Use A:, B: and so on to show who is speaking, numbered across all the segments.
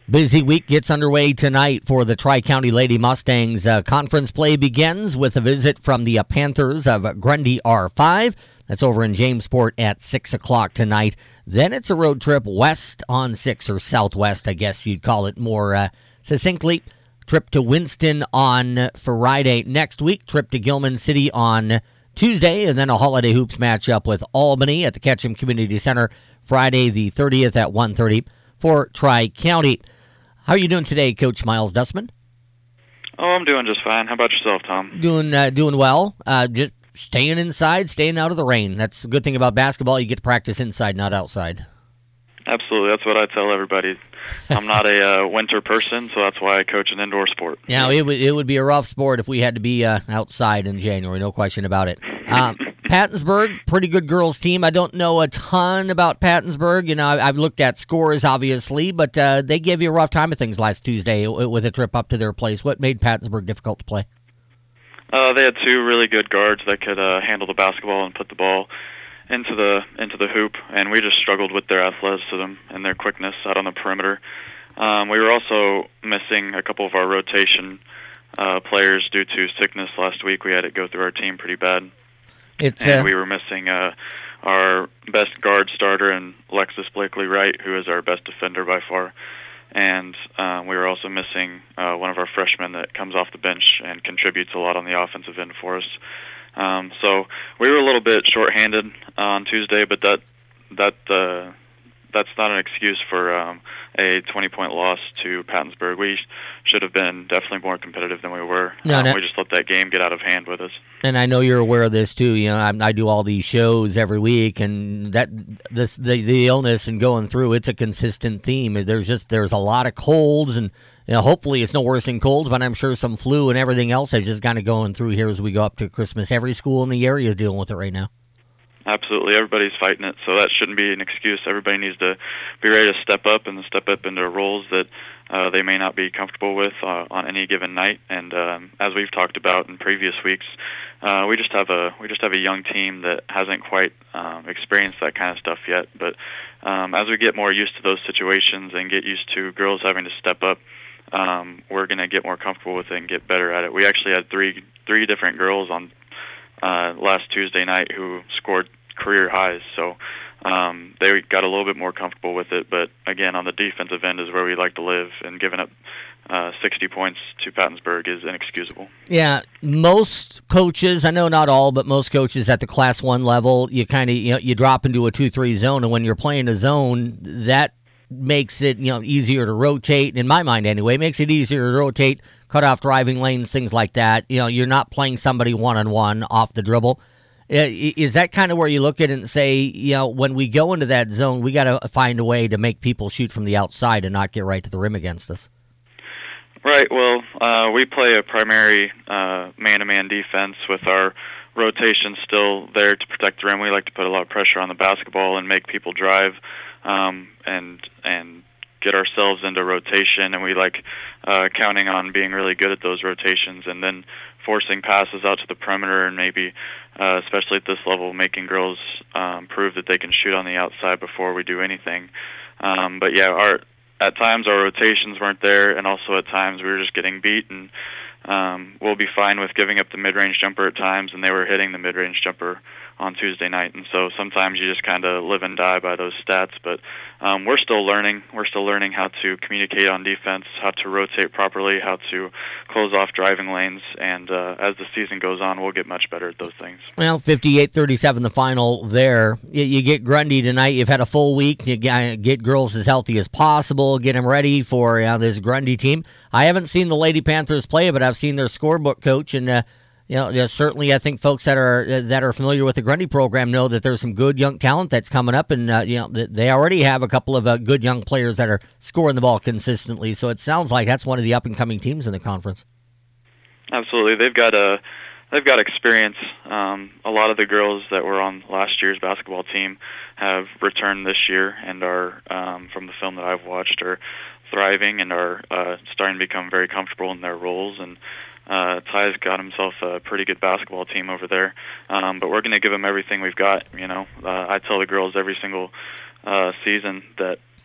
A: Busy week gets underway tonight for the Tri-County Lady Mustangs. Conference play begins with a visit from the Panthers of Grundy R5. That's over in Jamesport at 6 o'clock tonight. Then it's a road trip west on 6, or southwest, I guess you'd call it more succinctly. Trip to Winston on Friday next week. Trip to Gilman City on Tuesday. And then a Holiday Hoops matchup with Albany at the Ketchum Community Center Friday the 30th at 1:30 for Tri-County. How are you doing today, Coach Miles Dustman?
B: Oh, I'm doing just fine. How about yourself, Tom?
A: Doing well. Just staying inside, staying out of the rain. That's the good thing about basketball. You get to practice inside, not outside.
B: Absolutely. That's what I tell everybody. I'm not a winter person, so that's why I coach an indoor sport.
A: Yeah, it would be a rough sport if we had to be outside in January, no question about it. Pattonsburg, pretty good girls team. I don't know a ton about Pattonsburg. You know, I've looked at scores, obviously, but they gave you a rough time of things last Tuesday with a trip up to their place. What made Pattonsburg difficult to play?
B: They had two really good guards that could handle the basketball and put the ball into the hoop, and we just struggled with their athleticism and their quickness out on the perimeter. We were also missing a couple of our rotation players due to sickness last week. We had it go through our team pretty bad. And we were missing our best guard starter in Lexus Blakely Wright, who is our best defender by far. And we were also missing one of our freshmen that comes off the bench and contributes a lot on the offensive end for us. So we were a little bit shorthanded on Tuesday, but that's not an excuse for a 20-point loss to Pattonsburg. We should have been definitely more competitive than we were. We just let that game get out of hand with us. And
A: I know you're aware of this too. You know, I do all these shows every week, and the illness and going through, it's a consistent theme. There's a lot of colds, and you know, hopefully it's no worse than colds, but I'm sure some flu and everything else is just kind of going through here as we go up to Christmas. Every school in the area is dealing with it right now.
B: Absolutely. Everybody's fighting it, so that shouldn't be an excuse. Everybody needs to be ready to step up into roles that they may not be comfortable with on any given night. And as we've talked about in previous weeks, we just have a young team that hasn't quite experienced that kind of stuff yet. But as we get more used to those situations and get used to girls having to step up, we're going to get more comfortable with it and get better at it. We actually had three different girls on last Tuesday night who scored career highs, so they got a little bit more comfortable with it. But again, on the defensive end is where we like to live, and giving up 60 points to Pattonsburg is inexcusable.
A: Yeah, most coaches, I know not all, but most coaches at the Class 1 level, you drop into a 2-3 zone, and when you're playing a zone, that makes it easier to rotate. In my mind, anyway, it makes it easier to rotate, cut off driving lanes, things like that. You're not playing somebody one-on-one off the dribble. Is that kind of where you look at it and say, when we go into that zone, we got to find a way to make people shoot from the outside and not get right to the rim against us?
B: Right. Well, we play a primary man-to-man defense with our rotation still there to protect the rim. We like to put a lot of pressure on the basketball and make people drive and get ourselves into rotation, and we like counting on being really good at those rotations and then forcing passes out to the perimeter, and maybe, especially at this level, making girls prove that they can shoot on the outside before we do anything. But yeah, at times our rotations weren't there, and also at times we were just getting beat, and we'll be fine with giving up the mid-range jumper at times, and they were hitting the mid-range jumper on Tuesday night. And so sometimes you just kind of live and die by those stats, but we're still learning. We're still learning how to communicate on defense, how to rotate properly, how to close off driving lanes, and as the season goes on, we'll get much better at those things.
A: Well, 58-37 the final there. You get Grundy tonight. You've had a full week. You get girls as healthy as possible, get them ready for this Grundy team. I haven't seen the Lady Panthers play, but I've seen their scorebook coach, and certainly I think folks that are familiar with the Grundy program know that there's some good young talent that's coming up, and they already have a couple of good young players that are scoring the ball consistently. So it sounds like that's one of the up-and-coming teams in the conference.
B: Absolutely, they've got experience. A lot of the girls that were on last year's basketball team have returned this year and are, from the film that I've watched, are thriving and are starting to become very comfortable in their roles. And Ty's got himself a pretty good basketball team over there, but we're going to give them everything we've got. I tell the girls every single season that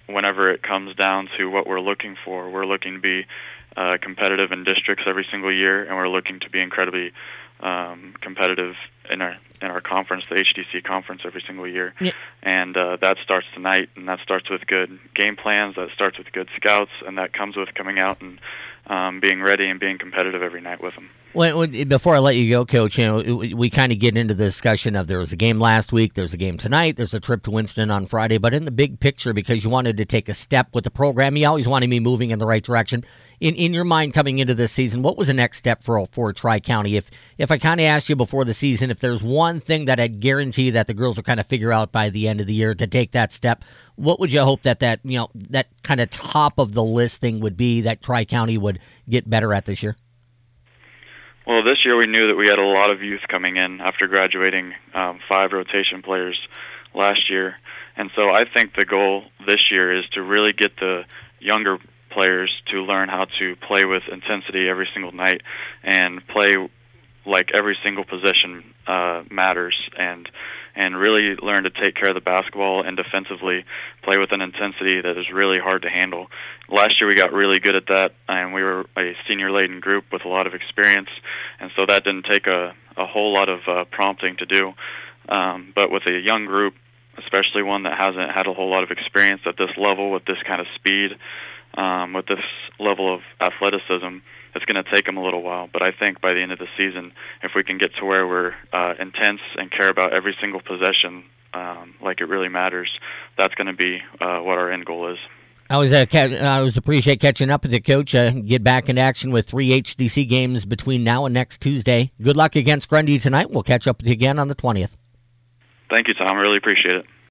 B: whenever it comes down to what we're looking for, we're looking to be competitive in districts every single year, and we're looking to be incredibly competitive in our conference, the HDC conference, every single year.
A: Yeah.
B: And that starts tonight, and that starts with good game plans, that starts with good scouts, and that comes with coming out and being ready and being competitive every night with them.
A: Well, before I let you go, Coach, we kind of get into the discussion of there was a game last week, there's a game tonight, there's a trip to Winston on Friday, but in the big picture, because you wanted to take a step with the program, you always wanted me moving in the right direction. In your mind coming into this season, what was the next step for Tri-County? If I kind of asked you before the season, if there's one thing that I'd guarantee that the girls will kind of figure out by the end of the year to take that step, what would you hope that kind of top of the list thing would be that Tri-County would get better at this year?
B: Well, this year we knew that we had a lot of youth coming in after graduating 5 rotation players last year. And so I think the goal this year is to really get the younger players to learn how to play with intensity every single night and play like every single possession matters, and really learn to take care of the basketball and defensively play with an intensity that is really hard to handle. Last year we got really good at that, and we were a senior-laden group with a lot of experience, and so that didn't take a whole lot of prompting to do. But with a young group, especially one that hasn't had a whole lot of experience at this level with this kind of speed, with this level of athleticism, it's going to take them a little while. But I think by the end of the season, if we can get to where we're intense and care about every single possession like it really matters, that's going to be what our end goal is.
A: I always appreciate catching up with you, Coach. Get back in action with 3 HDC games between now and next Tuesday. Good luck against Grundy tonight. We'll catch up with you again on the 20th.
B: Thank you, Tom. I really appreciate it.